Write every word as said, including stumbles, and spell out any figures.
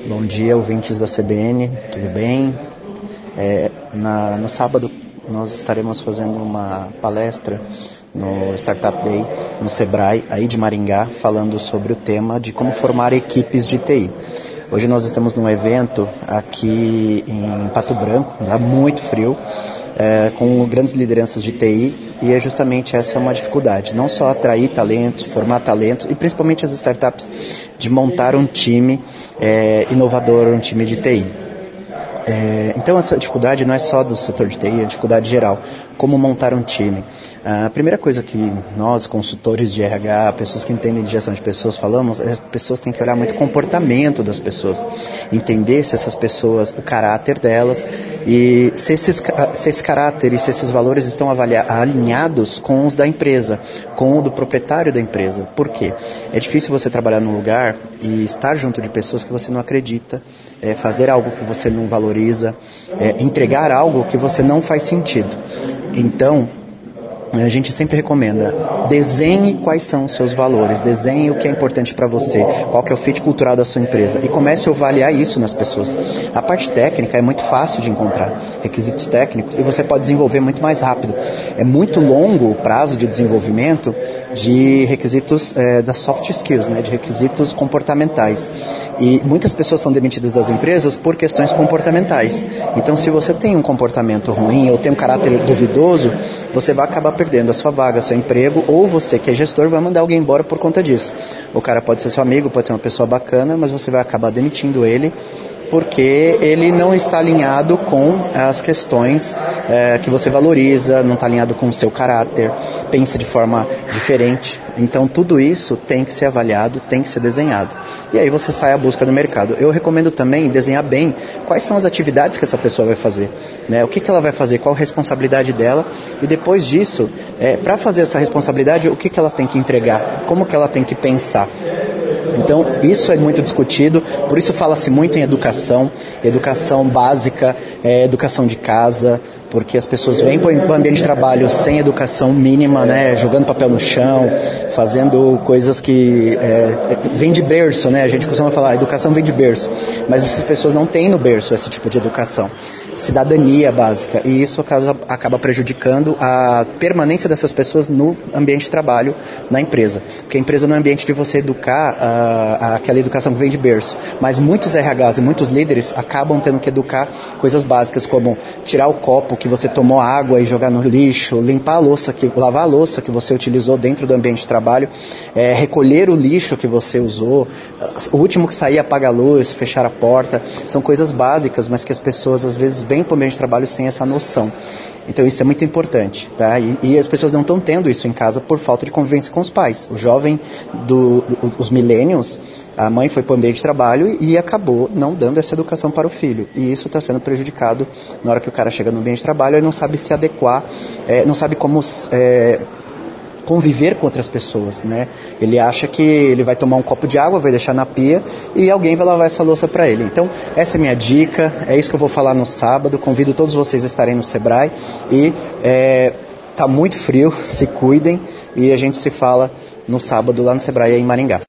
Bom dia, ouvintes da C B N, tudo bem? É, na, no sábado nós estaremos fazendo uma palestra no Startup Day, no Sebrae, aí de Maringá, falando sobre o tema de como formar equipes de T I. Hoje nós estamos num evento aqui em Pato Branco, dá muito frio, é, com grandes lideranças de T I, e é justamente essa é uma dificuldade, não só atrair talento, formar talento, e principalmente as startups, de montar um time é, inovador, um time de T I. É, então essa dificuldade não é só do setor de T I, é dificuldade geral. Como montar um time? A primeira coisa que nós, consultores de R H, pessoas que entendem de gestão de pessoas, falamos, é que pessoas têm que olhar muito o comportamento das pessoas, entender se essas pessoas, o caráter delas, e se esses, se esse caráter e se esses valores estão avalia, alinhados com os da empresa, com o do proprietário da empresa. Por quê? É difícil você trabalhar num lugar e estar junto de pessoas que você não acredita, é, fazer algo que você não valoriza, é, entregar algo que você não faz sentido. Então, a gente sempre recomenda, desenhe quais são os seus valores, desenhe o que é importante para você, qual que é o fit cultural da sua empresa, e comece a avaliar isso nas pessoas. A parte técnica é muito fácil de encontrar, requisitos técnicos, e você pode desenvolver muito mais rápido. É muito longo o prazo de desenvolvimento de requisitos é, das soft skills, né, de requisitos comportamentais. E muitas pessoas são demitidas das empresas por questões comportamentais. Então, se você tem um comportamento ruim ou tem um caráter duvidoso, você vai acabar perdendo a sua vaga, seu emprego, ou você que é gestor vai mandar alguém embora por conta disso. O cara pode ser seu amigo, pode ser uma pessoa bacana, mas você vai acabar demitindo ele porque ele não está alinhado com as questões é, que você valoriza, não está alinhado com o seu caráter, pensa de forma diferente. Então tudo isso tem que ser avaliado, tem que ser desenhado. E aí você sai à busca do mercado. Eu recomendo também desenhar bem quais são as atividades que essa pessoa vai fazer, né? O que, que ela vai fazer, qual a responsabilidade dela, e depois disso, é, para fazer essa responsabilidade, o que, que ela tem que entregar, como que ela tem que pensar. Então, isso é muito discutido, por isso fala-se muito em educação, educação básica, é, educação de casa, porque as pessoas vêm para o ambiente de trabalho sem educação mínima, né, jogando papel no chão, fazendo coisas que é, vem de berço, né, a gente costuma falar, a educação vem de berço, mas essas pessoas não têm no berço esse tipo de educação, cidadania básica, e isso acaba, acaba prejudicando a permanência dessas pessoas no ambiente de trabalho, na empresa, porque a empresa não é um ambiente de você educar a, aquela educação que vem de berço, mas muitos R Hs e muitos líderes acabam tendo que educar coisas básicas, como tirar o copo que você tomou água e jogar no lixo, limpar a louça, que, lavar a louça que você utilizou dentro do ambiente de trabalho, é, recolher o lixo que você usou, o último que sair apaga a luz, fechar a porta, são coisas básicas, mas que as pessoas às vezes vêm para o ambiente de trabalho sem essa noção. Então isso é muito importante, tá? E, e as pessoas não estão tendo isso em casa por falta de convivência com os pais. O jovem, do, do, os millennials, a mãe foi para o ambiente de trabalho e acabou não dando essa educação para o filho. E isso está sendo prejudicado na hora que o cara chega no ambiente de trabalho e não sabe se adequar, é, não sabe como é, conviver com outras pessoas, né? Ele acha que ele vai tomar um copo de água, vai deixar na pia e alguém vai lavar essa louça para ele. Então, essa é a minha dica, é isso que eu vou falar no sábado. Convido todos vocês a estarem no Sebrae e é, tá muito frio, se cuidem e a gente se fala no sábado lá no Sebrae em Maringá.